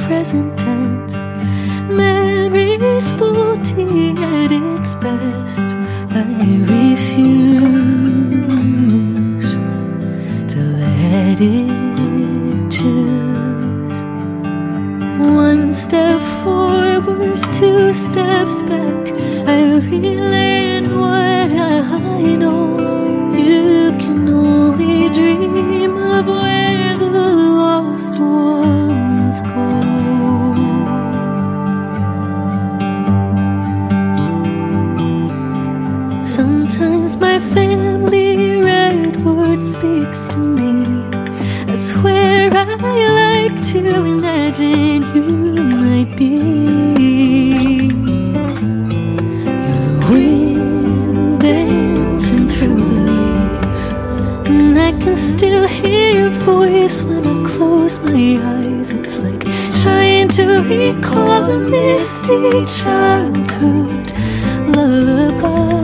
present tense. Memories faulty at its best. I refuse to let it choose. One step forward, two steps back. I relearn what I know. You can only dream of where the lost ones go. Sometimes my family redwood speaks to me. That's where I like to imagine you might be. You're the wind dancing through the leaves, and I can still hear your voice when I close my eyes. It's like trying to recall a misty childhood lullaby.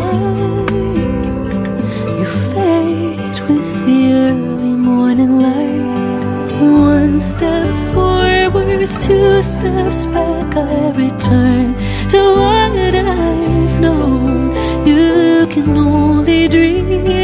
You fade with the early morning light. One step forward, two steps back. I return to what I've known. You can only dream